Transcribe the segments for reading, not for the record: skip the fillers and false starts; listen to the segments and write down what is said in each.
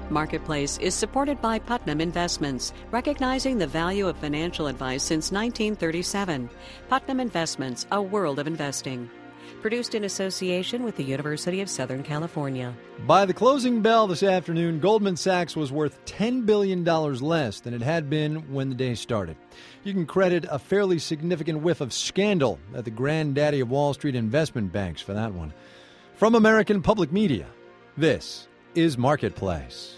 Marketplace is supported by Putnam Investments, recognizing the value of financial advice since 1937. Putnam Investments, a world of investing. Produced in association with the University of Southern California. By the closing bell this afternoon, Goldman Sachs was worth $10 billion less than it had been when the day started. You can credit a fairly significant whiff of scandal at the granddaddy of Wall Street investment banks for that one. From American Public Media, this is Marketplace.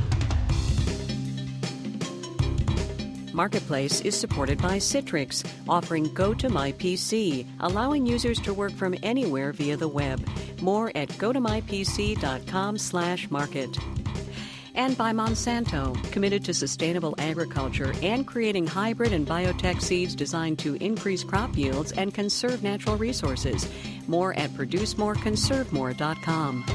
Marketplace is supported by Citrix, offering Go-To-My-PC, allowing users to work from anywhere via the web. More at gotomypc.com/market. And by Monsanto, committed to sustainable agriculture and creating hybrid and biotech seeds designed to increase crop yields and conserve natural resources. More at producemoreconservemore.com.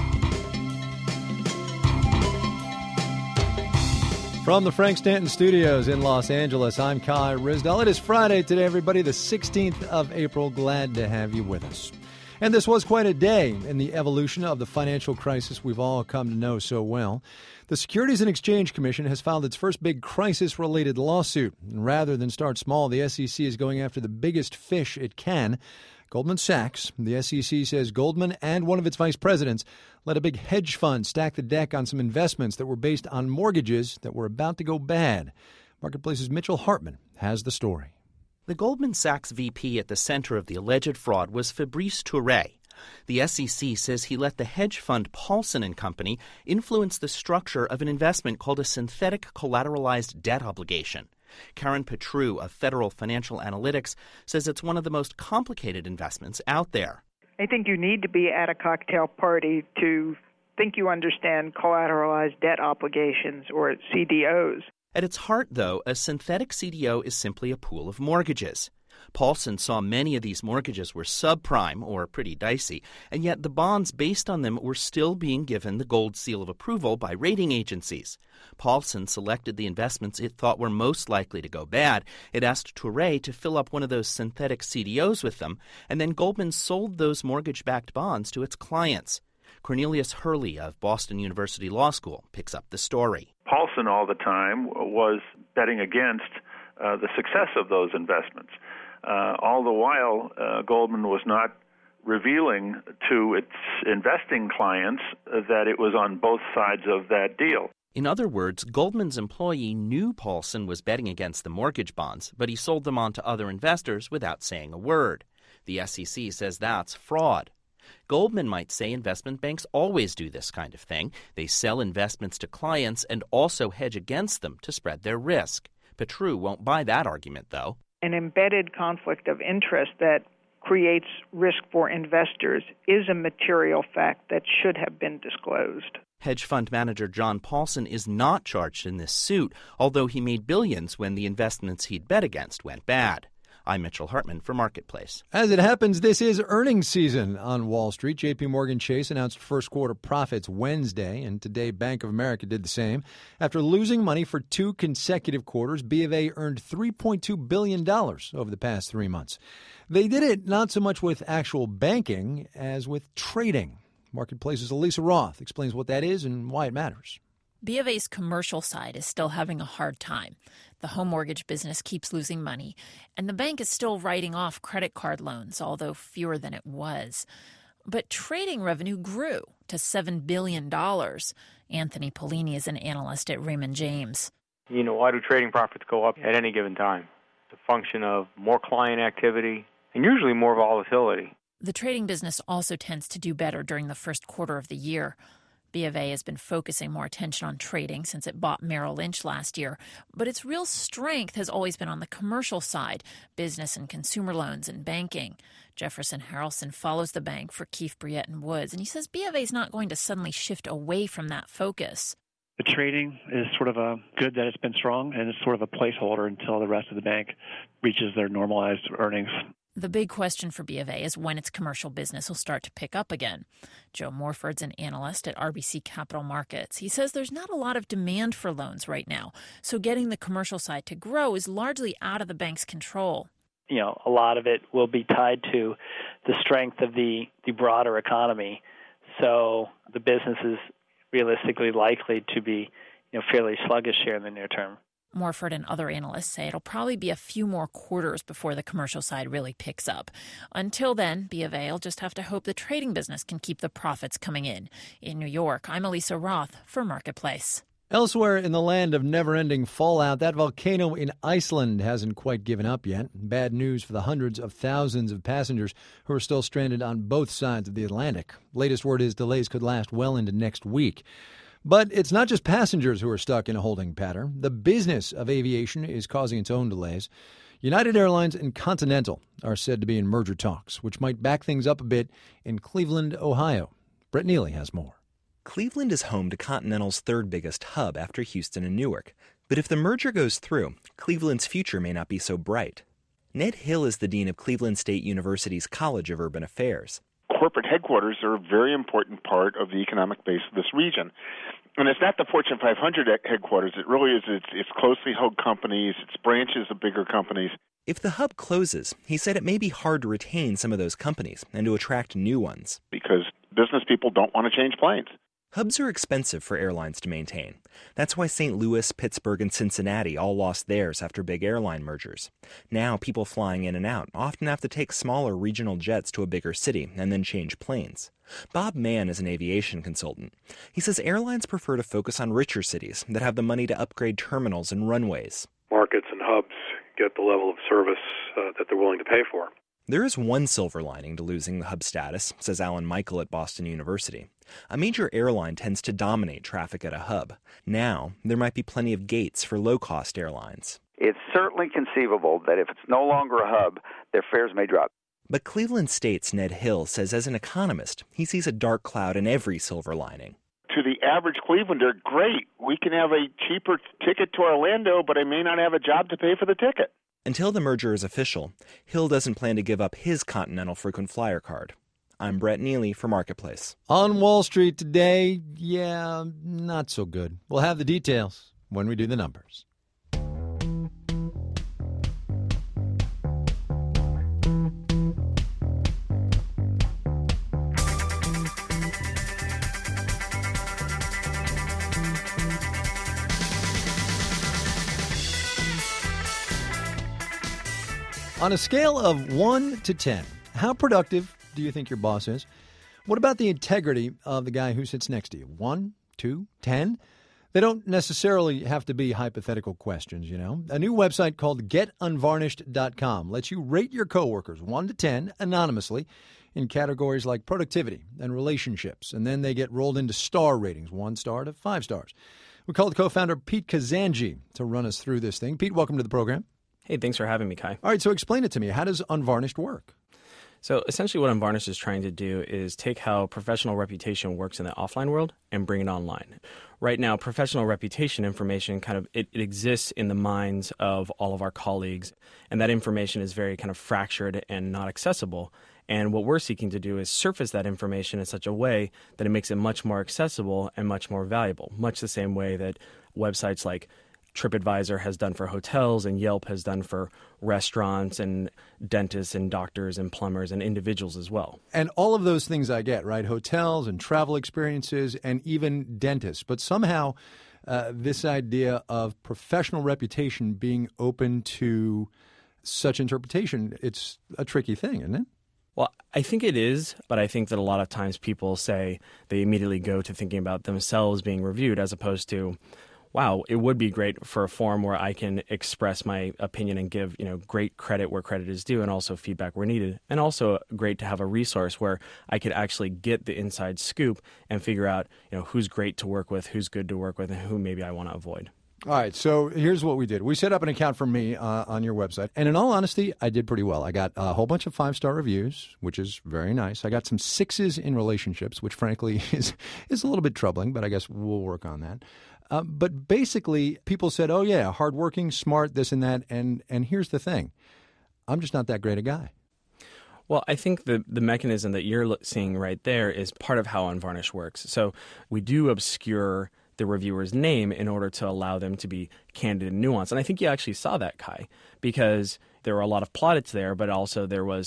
From the Frank Stanton Studios in Los Angeles, I'm Kai Ryssdal. It is Friday today, everybody, the 16th of April. Glad to have you with us. And this was quite a day in the evolution of the financial crisis we've all come to know so well. The Securities and Exchange Commission has filed its first big crisis-related lawsuit. And rather than start small, the SEC is going after the biggest fish it can, Goldman Sachs. The SEC says Goldman and one of its vice presidents let a big hedge fund stack the deck on some investments that were based on mortgages that were about to go bad. Marketplace's Mitchell Hartman has the story. The Goldman Sachs VP at the center of the alleged fraud was Fabrice Touré. The SEC says he let the hedge fund Paulson & Company influence the structure of an investment called a synthetic collateralized debt obligation. Karen Petrou of Federal Financial Analytics says it's one of the most complicated investments out there. I think you need to be at a cocktail party to think you understand collateralized debt obligations, or CDOs. At its heart, though, a synthetic CDO is simply a pool of mortgages. Paulson saw many of these mortgages were subprime or pretty dicey, and yet the bonds based on them were still being given the gold seal of approval by rating agencies. Paulson selected the investments it thought were most likely to go bad. It asked Touré to fill up one of those synthetic CDOs with them, and then Goldman sold those mortgage-backed bonds to its clients. Cornelius Hurley of Boston University Law School picks up the story. Paulson all the time was betting against the success of those investments. All the while, Goldman was not revealing to its investing clients that it was on both sides of that deal. In other words, Goldman's employee knew Paulson was betting against the mortgage bonds, but he sold them on to other investors without saying a word. The SEC says that's fraud. Goldman might say investment banks always do this kind of thing. They sell investments to clients and also hedge against them to spread their risk. Petrou won't buy that argument, though. An embedded conflict of interest that creates risk for investors is a material fact that should have been disclosed. Hedge fund manager John Paulson is not charged in this suit, although he made billions when the investments he'd bet against went bad. I'm Mitchell Hartman for Marketplace. As it happens, this is earnings season on Wall Street. J.P. Morgan Chase announced first quarter profits Wednesday, and today Bank of America did the same. After losing money for 2 consecutive quarters, B of A earned $3.2 billion over the past 3 months. They did it not so much with actual banking as with trading. Marketplace's Elisa Roth explains what that is and why it matters. B of A's commercial side is still having a hard time. The home mortgage business keeps losing money, and the bank is still writing off credit card loans, although fewer than it was. But trading revenue grew to $7 billion. Anthony Polini is an analyst at Raymond James. Why do trading profits go up at any given time? It's a function of more client activity and usually more volatility. The trading business also tends to do better during the first quarter of the year. B of A has been focusing more attention on trading since it bought Merrill Lynch last year, but its real strength has always been on the commercial side, business and consumer loans and banking. Jefferson Harrelson follows the bank for Keefe, Bruyette & Woods, and he says B of A is not going to suddenly shift away from that focus. The trading is sort of a good that it's been strong, and it's sort of a placeholder until the rest of the bank reaches their normalized earnings. The big question for B of A is when its commercial business will start to pick up again. Joe Morford's an analyst at RBC Capital Markets. He says there's not a lot of demand for loans right now, so getting the commercial side to grow is largely out of the bank's control. A lot of it will be tied to the strength of the broader economy. So the businesses realistically likely to be fairly sluggish here in the near term. Morford and other analysts say it'll probably be a few more quarters before the commercial side really picks up. Until then, BofA will just have to hope the trading business can keep the profits coming in. In New York, I'm Elisa Roth for Marketplace. Elsewhere in the land of never-ending fallout, that volcano in Iceland hasn't quite given up yet. Bad news for the hundreds of thousands of passengers who are still stranded on both sides of the Atlantic. Latest word is delays could last well into next week. But it's not just passengers who are stuck in a holding pattern. The business of aviation is causing its own delays. United Airlines and Continental are said to be in merger talks, which might back things up a bit in Cleveland, Ohio. Brett Neely has more. Cleveland is home to Continental's third biggest hub after Houston and Newark. But if the merger goes through, Cleveland's future may not be so bright. Ned Hill is the dean of Cleveland State University's College of Urban Affairs. Corporate headquarters are a very important part of the economic base of this region. And it's not the Fortune 500 headquarters. It really is. It's closely held companies. It's branches of bigger companies. If the hub closes, he said it may be hard to retain some of those companies and to attract new ones. Because business people don't want to change planes. Hubs are expensive for airlines to maintain. That's why St. Louis, Pittsburgh, and Cincinnati all lost theirs after big airline mergers. Now, people flying in and out often have to take smaller regional jets to a bigger city and then change planes. Bob Mann is an aviation consultant. He says airlines prefer to focus on richer cities that have the money to upgrade terminals and runways. Markets and hubs get the level of service that they're willing to pay for. There is one silver lining to losing the hub status, says Alan Michael at Boston University. A major airline tends to dominate traffic at a hub. Now, there might be plenty of gates for low-cost airlines. It's certainly conceivable that if it's no longer a hub, their fares may drop. But Cleveland State's Ned Hill says as an economist, he sees a dark cloud in every silver lining. To the average Clevelander, great. We can have a cheaper ticket to Orlando, but I may not have a job to pay for the ticket. Until the merger is official, Hill doesn't plan to give up his Continental frequent flyer card. I'm Brett Neely for Marketplace. On Wall Street today, not so good. We'll have the details when we do the numbers. On a scale of 1 to 10, how productive do you think your boss is? What about the integrity of the guy who sits next to you? 1, 2, 10? They don't necessarily have to be hypothetical questions, you know. A new website called GetUnvarnished.com lets you rate your coworkers 1 to 10 anonymously in categories like productivity and relationships, and then they get rolled into star ratings, 1 star to 5 stars. We called co-founder Pete Kazanji to run us through this thing. Pete, welcome to the program. Hey, thanks for having me, Kai. All right, so explain it to me. How does Unvarnished work? So essentially what Unvarnished is trying to do is take how professional reputation works in the offline world and bring it online. Right now, professional reputation information it exists in the minds of all of our colleagues, and that information is very kind of fractured and not accessible. And what we're seeking to do is surface that information in such a way that it makes it much more accessible and much more valuable, much the same way that websites like TripAdvisor has done for hotels and Yelp has done for restaurants and dentists and doctors and plumbers and individuals as well. And all of those things I get, right? Hotels and travel experiences and even dentists. But somehow this idea of professional reputation being open to such interpretation, it's a tricky thing, isn't it? Well, I think it is, but I think that a lot of times people say they immediately go to thinking about themselves being reviewed as opposed to, wow, it would be great for a forum where I can express my opinion and give, great credit where credit is due and also feedback where needed. And also great to have a resource where I could actually get the inside scoop and figure out, who's great to work with, who's good to work with, and who maybe I want to avoid. All right, so here's what we did. We set up an account for me on your website. And in all honesty, I did pretty well. I got a whole bunch of 5-star reviews, which is very nice. I got some 6s in relationships, which frankly is a little bit troubling, but I guess we'll work on that. But basically, people said, oh, yeah, hardworking, smart, this and that. And here's the thing. I'm just not that great a guy. Well, I think the mechanism that you're seeing right there is part of how Unvarnished works. So we do obscure the reviewer's name in order to allow them to be candid and nuanced. And I think you actually saw that, Kai, because there were a lot of plaudits there, but also there was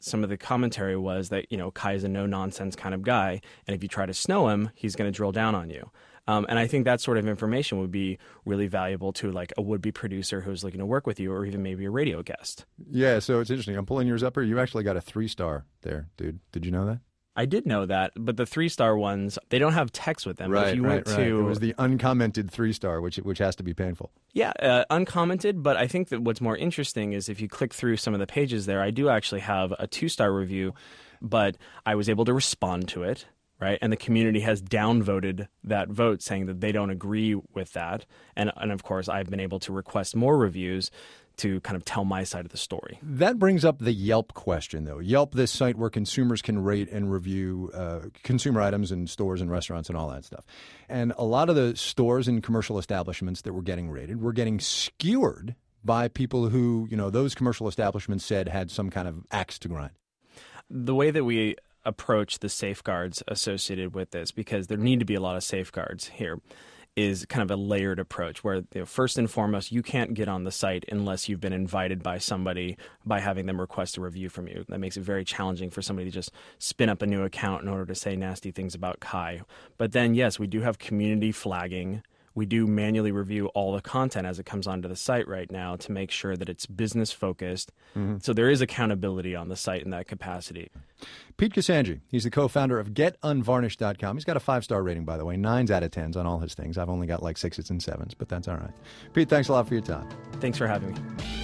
some of the commentary was that, Kai is a no-nonsense kind of guy, and if you try to snow him, he's going to drill down on you. And I think that sort of information would be really valuable to like a would-be producer who's looking to work with you, or even maybe a radio guest. Yeah, so it's interesting. I'm pulling yours up here. You actually got a 3-star there, dude. Did you know that? I did know that, but the 3-star ones, they don't have text with them. Right, but if you went to... It was the uncommented 3-star, which has to be painful. Yeah, uncommented, but I think that what's more interesting is if you click through some of the pages there, I do actually have a 2-star review, but I was able to respond to it. Right, and the community has downvoted that vote, saying that they don't agree with that. And of course, I've been able to request more reviews to kind of tell my side of the story. That brings up the Yelp question, though. Yelp, this site where consumers can rate and review consumer items in stores and restaurants and all that stuff. And a lot of the stores and commercial establishments that were getting rated were getting skewered by people who, those commercial establishments said had some kind of axe to grind. The way that we approach the safeguards associated with this, because there need to be a lot of safeguards here, is kind of a layered approach where first and foremost, you can't get on the site unless you've been invited by somebody by having them request a review from you. That makes it very challenging for somebody to just spin up a new account in order to say nasty things about Kai. But then, yes, we do have community flagging. We do manually review all the content as it comes onto the site right now to make sure that it's business focused. Mm-hmm. So there is accountability on the site in that capacity. Pete Cassandri, he's the co-founder of GetUnvarnished.com. He's got a 5-star rating, by the way, 9s out of 10s on all his things. I've only got like 6s and 7s, but that's all right. Pete, thanks a lot for your time. Thanks for having me.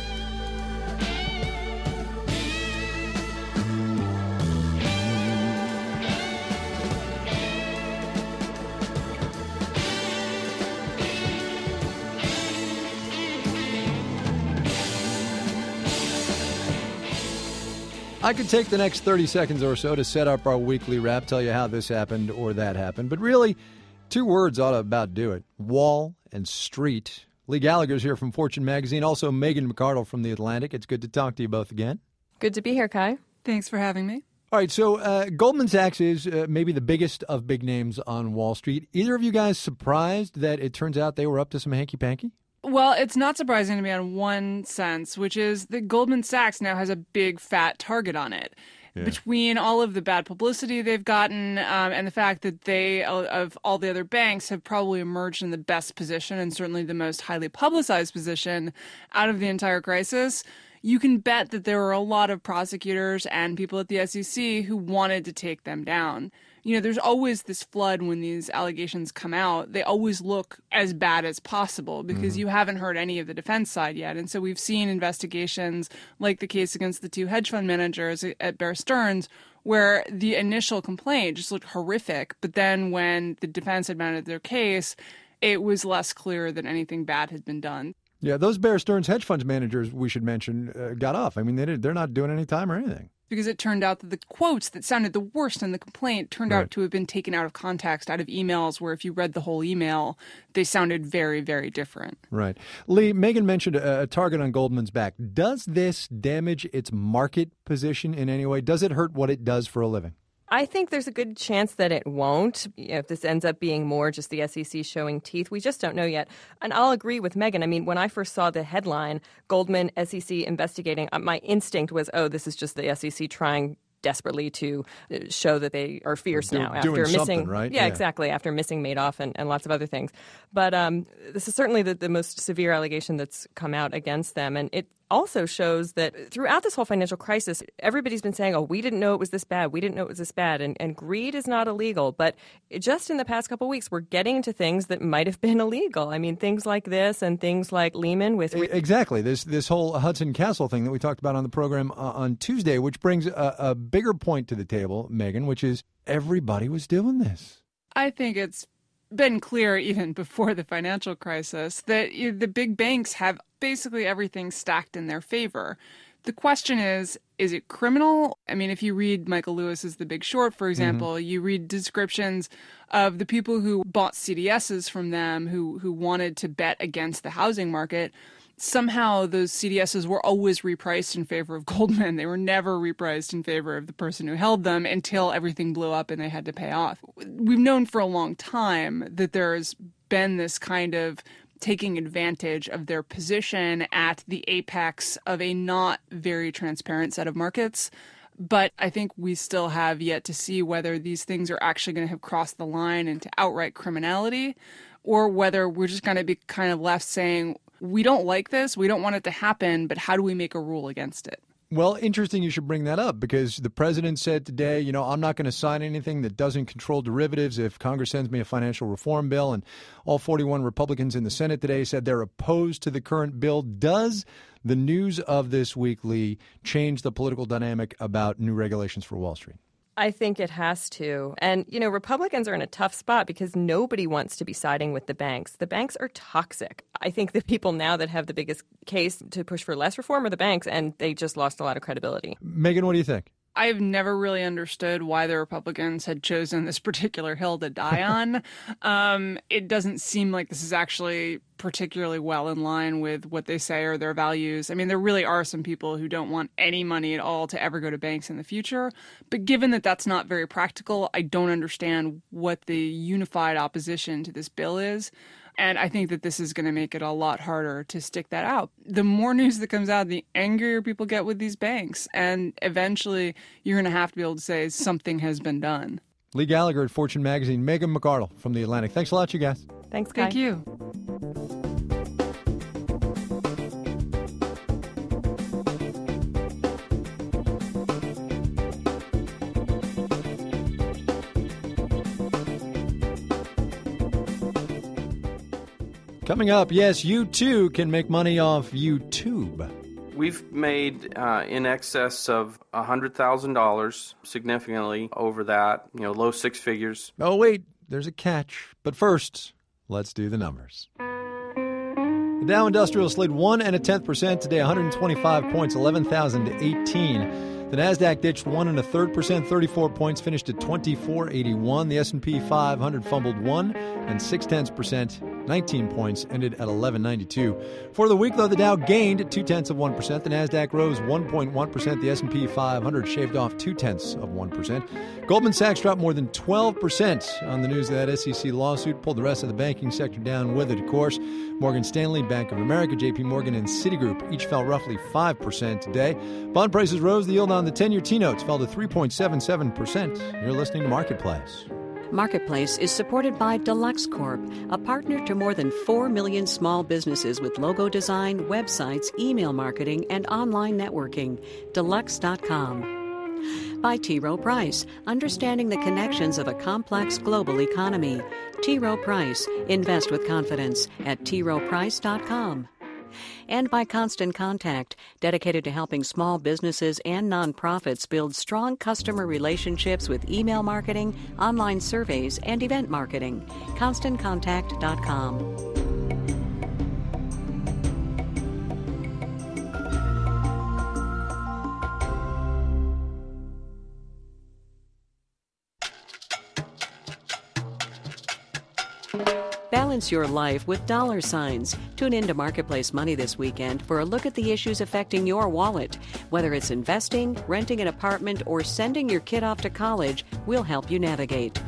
I could take the next 30 seconds or so to set up our weekly wrap, tell you how this happened or that happened. But really, 2 words ought to about do it. Wall and street. Lee Gallagher's here from Fortune Magazine. Also, Megan McArdle from The Atlantic. It's good to talk to you both again. Good to be here, Kai. Thanks for having me. All right, so Goldman Sachs is maybe the biggest of big names on Wall Street. Either of you guys surprised that it turns out they were up to some hanky-panky? Well, it's not surprising to me on one sense, which is that Goldman Sachs now has a big fat target on it. Yeah. Between all of the bad publicity they've gotten and the fact that they, of all the other banks, have probably emerged in the best position and certainly the most highly publicized position out of the entire crisis, you can bet that there were a lot of prosecutors and people at the SEC who wanted to take them down. There's always this flood when these allegations come out. They always look as bad as possible because you haven't heard any of the defense side yet. And so we've seen investigations like the case against the 2 hedge fund managers at Bear Stearns, where the initial complaint just looked horrific. But then when the defense had mounted their case, it was less clear that anything bad had been done. Yeah, those Bear Stearns hedge funds managers, we should mention, got off. I mean, they're not doing any time or anything. Because it turned out that the quotes that sounded the worst in the complaint turned out to have been taken out of context, out of emails, where if you read the whole email, they sounded very, very different. Right. Lee, Megan mentioned a target on Goldman's back. Does this damage its market position in any way? Does it hurt what it does for a living? I think there's a good chance that it won't. If this ends up being more just the SEC showing teeth, we just don't know yet. And I'll agree with Megan. I mean, when I first saw the headline, Goldman, SEC investigating, my instinct was, this is just the SEC trying desperately to show that they are fierce now after missing, right? Yeah, exactly, after missing Madoff and lots of other things. But this is certainly the most severe allegation that's come out against them, and it also shows that throughout this whole financial crisis, everybody's been saying, we didn't know it was this bad. We didn't know it was this bad. And greed is not illegal. But just in the past couple of weeks, we're getting into things that might have been illegal. I mean, things like this and things like Lehman with... Exactly. This whole Hudson Castle thing that we talked about on the program on Tuesday, which brings a bigger point to the table, Megan, which is everybody was doing this. I think it's been clear even before the financial crisis that the big banks have basically everything stacked in their favor. The question is it criminal? I mean, if you read Michael Lewis's The Big Short, for example, you read descriptions of the people who bought CDSs from them, who wanted to bet against the housing market. Somehow those CDSs were always repriced in favor of Goldman. They were never repriced in favor of the person who held them until everything blew up and they had to pay off. We've known for a long time that there's been this kind of taking advantage of their position at the apex of a not very transparent set of markets. But I think we still have yet to see whether these things are actually going to have crossed the line into outright criminality, or whether we're just going to be kind of left saying, we don't like this, we don't want it to happen, but how do we make a rule against it? Well, interesting you should bring that up, because the president said today, I'm not going to sign anything that doesn't control derivatives if Congress sends me a financial reform bill. And all 41 Republicans in the Senate today said they're opposed to the current bill. Does the news of this week, Lee, change the political dynamic about new regulations for Wall Street? I think it has to. And, Republicans are in a tough spot because nobody wants to be siding with the banks. The banks are toxic. I think the people now that have the biggest case to push for less reform are the banks, and they just lost a lot of credibility. Megan, what do you think? I've never really understood why the Republicans had chosen this particular hill to die on. It doesn't seem like this is actually particularly well in line with what they say are their values. I mean, there really are some people who don't want any money at all to ever go to banks in the future. But given that that's not very practical, I don't understand what the unified opposition to this bill is. And I think that this is going to make it a lot harder to stick that out. The more news that comes out, the angrier people get with these banks. And eventually, you're going to have to be able to say something has been done. Lee Gallagher at Fortune Magazine, Megan McArdle from The Atlantic. Thanks a lot, you guys. Thanks, Kai. Thank you. Coming up, yes, you too can make money off YouTube. We've made in excess of $100,000, significantly over that, low six figures. Oh, wait, there's a catch. But first, let's do the numbers. The Dow Industrial slid 1 0.1% today, 125 points, 11,018. The Nasdaq ditched 1 1/3%, 34 points, finished at 2481. The S&P 500 fumbled 1 0.6%, 19 points, ended at 1192. For the week, though, the Dow gained 0.2%. The Nasdaq rose 1.1%. The S&P 500 shaved off 0.2%. Goldman Sachs dropped more than 12% on the news of that SEC lawsuit, pulled the rest of the banking sector down with it, of course. Morgan Stanley, Bank of America, JP Morgan, and Citigroup each fell roughly 5% today. Bond prices rose. The yield on the 10-year T-notes fell to 3.77%. You're listening to Marketplace. Marketplace is supported by Deluxe Corp, a partner to more than 4 million small businesses with logo design, websites, email marketing, and online networking. Deluxe.com. By T. Rowe Price, understanding the connections of a complex global economy. T. Rowe Price, invest with confidence at troweprice.com. And by Constant Contact, dedicated to helping small businesses and nonprofits build strong customer relationships with email marketing, online surveys, and event marketing. ConstantContact.com. Balance your life with dollar signs. Tune into Marketplace Money this weekend for a look at the issues affecting your wallet. Whether it's investing, renting an apartment, or sending your kid off to college, we'll help you navigate.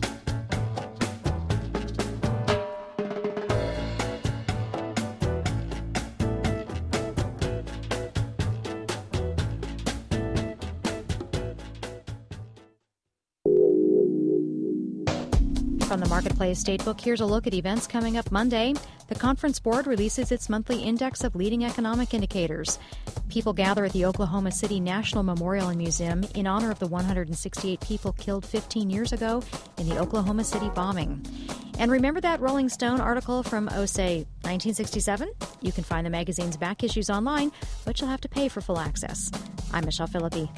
From the Marketplace Statebook, here's a look at events coming up Monday. The Conference Board releases its monthly index of leading economic indicators. People gather at the Oklahoma City National Memorial and Museum in honor of the 168 people killed 15 years ago in the Oklahoma City bombing. And remember that Rolling Stone article from, say, 1967? You can find the magazine's back issues online, but you'll have to pay for full access. I'm Michelle Philippi.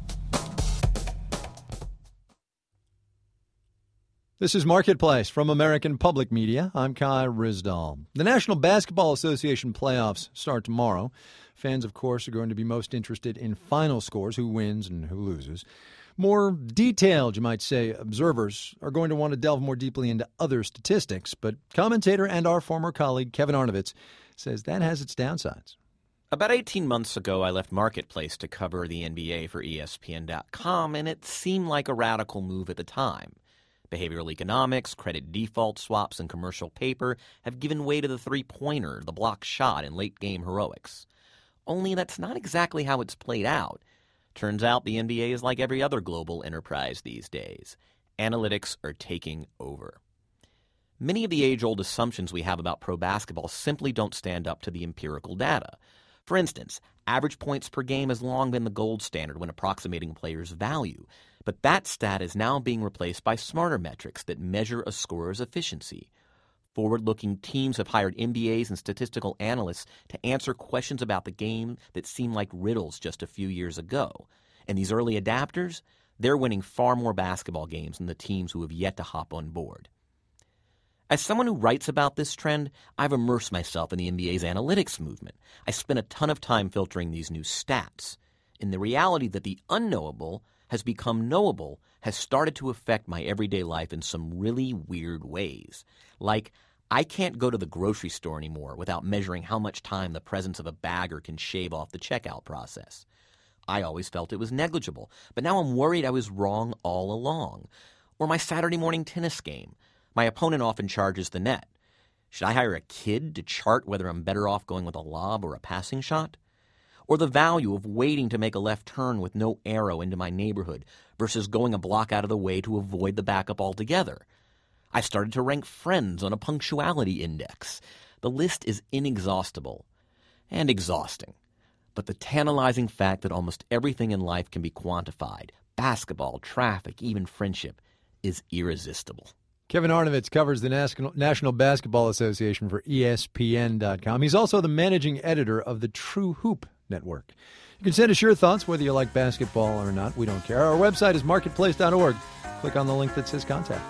This is Marketplace from American Public Media. I'm Kai Ryssdal. The National Basketball Association playoffs start tomorrow. Fans, of course, are going to be most interested in final scores, who wins and who loses. More detailed, you might say, observers are going to want to delve more deeply into other statistics. But commentator and our former colleague Kevin Arnovitz says that has its downsides. About 18 months ago, I left Marketplace to cover the NBA for ESPN.com, and it seemed like a radical move at the time. Behavioral economics, credit default swaps, and commercial paper have given way to the three-pointer, the block shot, and late-game heroics. Only that's not exactly how it's played out. Turns out the NBA is like every other global enterprise these days. Analytics are taking over. Many of the age-old assumptions we have about pro basketball simply don't stand up to the empirical data. For instance, average points per game has long been the gold standard when approximating players' value, but that stat is now being replaced by smarter metrics that measure a scorer's efficiency. Forward-looking teams have hired MBAs and statistical analysts to answer questions about the game that seemed like riddles just a few years ago. And these early adapters, they're winning far more basketball games than the teams who have yet to hop on board. As someone who writes about this trend, I've immersed myself in the NBA's analytics movement. I spent a ton of time filtering these new stats. And the reality that the unknowable has become knowable has started to affect my everyday life in some really weird ways. Like, I can't go to the grocery store anymore without measuring how much time the presence of a bagger can shave off the checkout process. I always felt it was negligible, but now I'm worried I was wrong all along. Or my Saturday morning tennis game. My opponent often charges the net. Should I hire a kid to chart whether I'm better off going with a lob or a passing shot? Or the value of waiting to make a left turn with no arrow into my neighborhood versus going a block out of the way to avoid the backup altogether. I started to rank friends on a punctuality index. The list is inexhaustible and exhausting. But the tantalizing fact that almost everything in life can be quantified, basketball, traffic, even friendship, is irresistible. Kevin Arnovitz covers the National Basketball Association for ESPN.com. He's also the managing editor of the True Hoop Network. You can send us your thoughts, whether you like basketball or not. We don't care. Our website is marketplace.org. Click on the link that says contact.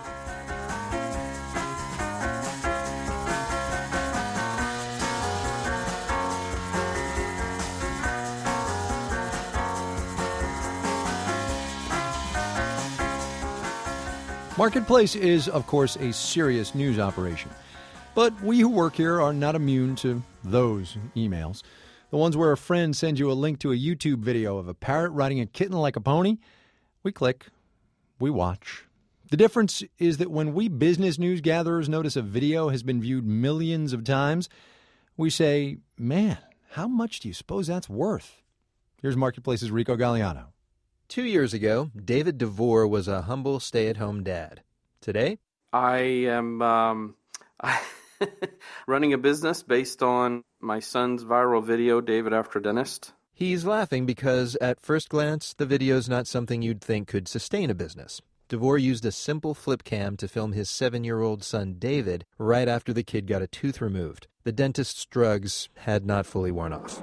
Marketplace is, of course, a serious news operation. But we who work here are not immune to those emails. The ones where a friend sends you a link to a YouTube video of a parrot riding a kitten like a pony. We click. We watch. The difference is that when we business news gatherers notice a video has been viewed millions of times, we say, man, how much do you suppose that's worth? Here's Marketplace's Rico Galliano. 2 years ago, David DeVore was a humble stay-at-home dad. Today? I am running a business based on my son's viral video, David After Dentist. He's laughing because, at first glance, the video's not something you'd think could sustain a business. DeVore used a simple flip cam to film his 7-year-old son, David, right after the kid got a tooth removed. The dentist's drugs had not fully worn off.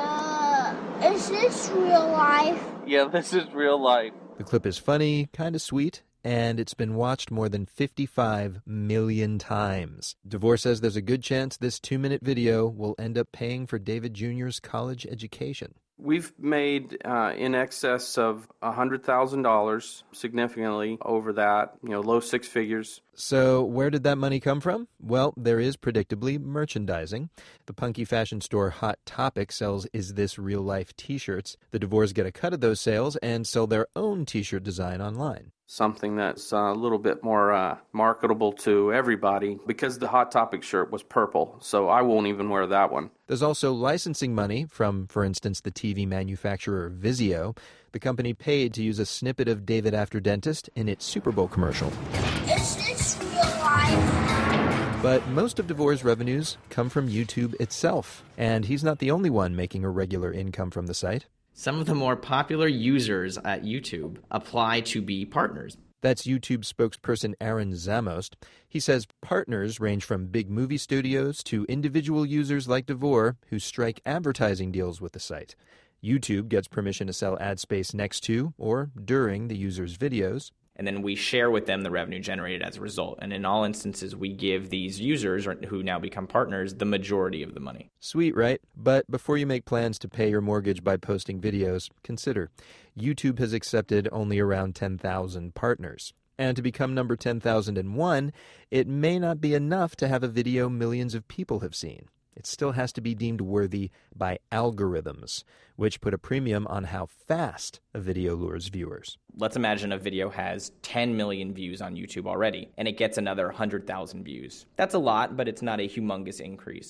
Is this real life? Yeah, this is real life. The clip is funny, kind of sweet, and it's been watched more than 55 million times. DeVore says there's a good chance this 2-minute video will end up paying for David Jr.'s college education. We've made in excess of $100,000, significantly over that, low six figures. So where did that money come from? Well, there is predictably merchandising. The punky fashion store Hot Topic sells Is This Real Life t-shirts. The DeVores get a cut of those sales and sell their own t-shirt design online. Something that's a little bit more marketable to everybody, because the Hot Topic shirt was purple, so I won't even wear that one. There's also licensing money from, for instance, the TV manufacturer Vizio. The company paid to use a snippet of David After Dentist in its Super Bowl commercial. Is this real life? But most of DeVore's revenues come from YouTube itself, and he's not the only one making a regular income from the site. Some of the more popular users at YouTube apply to be partners. That's YouTube spokesperson Aaron Zamost. He says partners range from big movie studios to individual users like DeVore who strike advertising deals with the site. YouTube gets permission to sell ad space next to or during the user's videos. And then we share with them the revenue generated as a result. And in all instances, we give these users, who now become partners, the majority of the money. Sweet, right? But before you make plans to pay your mortgage by posting videos, consider YouTube has accepted only around 10,000 partners. And to become number 10,001, it may not be enough to have a video millions of people have seen. It still has to be deemed worthy by algorithms, which put a premium on how fast a video lures viewers. Let's imagine a video has 10 million views on YouTube already, and it gets another 100,000 views. That's a lot, but it's not a humongous increase.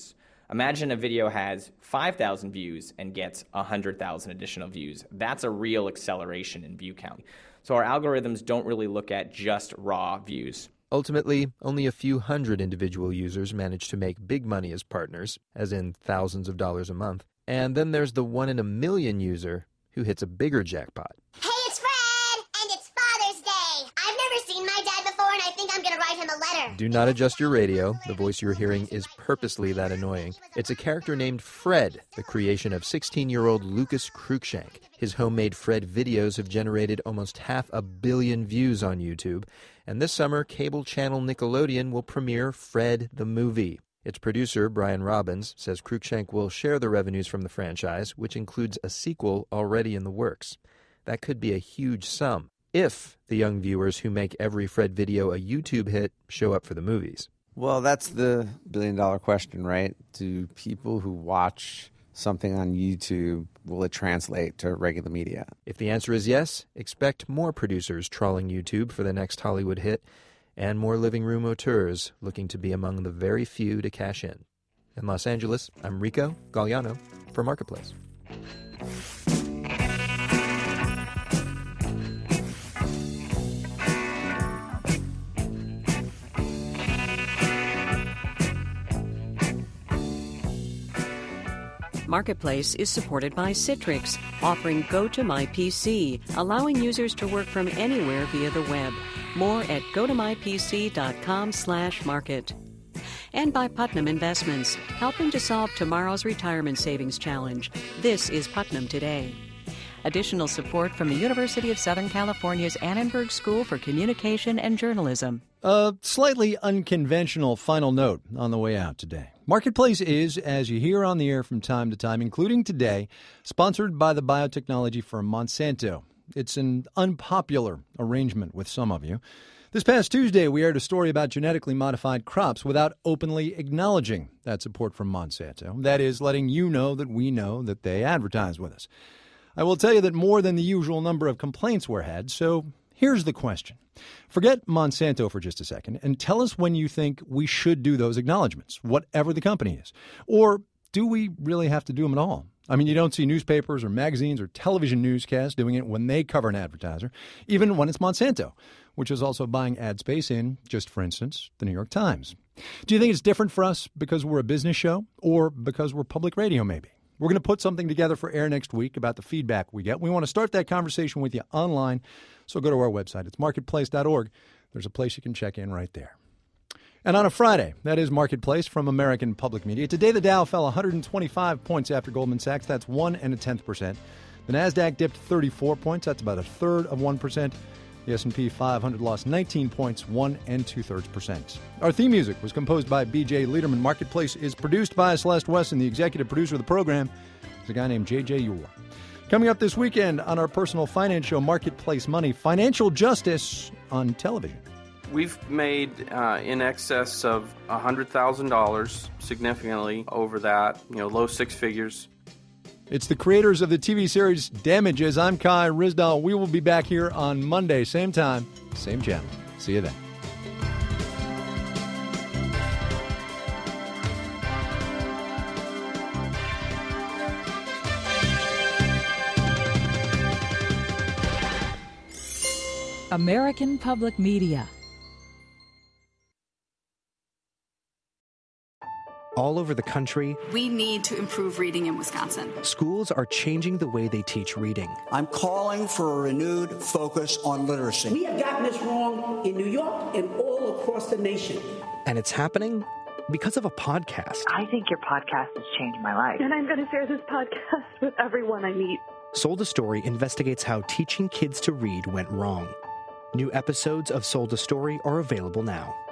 Imagine a video has 5,000 views and gets 100,000 additional views. That's a real acceleration in view count. So our algorithms don't really look at just raw views. Ultimately, only a few hundred individual users manage to make big money as partners, as in thousands of dollars a month. And then there's the 1 in a million user who hits a bigger jackpot. Hey, it's Fred, and it's Father's Day. I've never seen my dad before, and I think I'm going to write him a letter. Do not adjust your radio. The voice you're hearing is purposely that annoying. It's a character named Fred, the creation of 16-year-old Lucas Cruikshank. His homemade Fred videos have generated almost 500 million views on YouTube. And this summer, cable channel Nickelodeon will premiere Fred the Movie. Its producer, Brian Robbins, says Cruikshank will share the revenues from the franchise, which includes a sequel already in the works. That could be a huge sum, if the young viewers who make every Fred video a YouTube hit show up for the movies. Well, that's the billion-dollar question, right? Do people who watch something on YouTube, will it translate to regular media? If the answer is yes, expect more producers trawling YouTube for the next Hollywood hit, and more living room auteurs looking to be among the very few to cash in. In Los Angeles, I'm Rico Galliano for Marketplace. Marketplace is supported by Citrix, offering Go to My PC, allowing users to work from anywhere via the web. More at gotomypc.com/market. And by Putnam Investments, helping to solve tomorrow's retirement savings challenge. This is Putnam Today. Additional support from the University of Southern California's Annenberg School for Communication and Journalism. A slightly unconventional final note on the way out today. Marketplace is, as you hear on the air from time to time, including today, sponsored by the biotechnology firm Monsanto. It's an unpopular arrangement with some of you. This past Tuesday, we aired a story about genetically modified crops without openly acknowledging that support from Monsanto. That is, letting you know that we know that they advertise with us. I will tell you that more than the usual number of complaints were had, so here's the question. Forget Monsanto for just a second and tell us when you think we should do those acknowledgments, whatever the company is. Or do we really have to do them at all? I mean, you don't see newspapers or magazines or television newscasts doing it when they cover an advertiser, even when it's Monsanto, which is also buying ad space in, just for instance, the New York Times. Do you think it's different for us because we're a business show or because we're public radio maybe? We're going to put something together for air next week about the feedback we get. We want to start that conversation with you online, so go to our website. It's marketplace.org. There's a place you can check in right there. And on a Friday, that is Marketplace from American Public Media. Today, the Dow fell 125 points after Goldman Sachs. That's 1 0.1%. The NASDAQ dipped 34 points. That's about 1/3%. The S&P 500 lost 19 points, 1 2/3%. Our theme music was composed by B.J. Liederman. Marketplace is produced by Celeste Weston. The executive producer of the program is a guy named J.J. Ewell. Coming up this weekend on our personal finance show, Marketplace Money, financial justice on television. We've made in excess of $100,000, significantly over that, low six figures. It's the creators of the TV series Damages. I'm Kai Ryssdal. We will be back here on Monday, same time, same channel. See you then. American Public Media. All over the country, we need to improve reading in Wisconsin. Schools are changing the way they teach reading. I'm calling for a renewed focus on literacy. We have gotten this wrong in New York and all across the nation. And it's happening because of a podcast. I think your podcast has changed my life. And I'm going to share this podcast with everyone I meet. Sold a Story investigates how teaching kids to read went wrong. New episodes of Sold a Story are available now.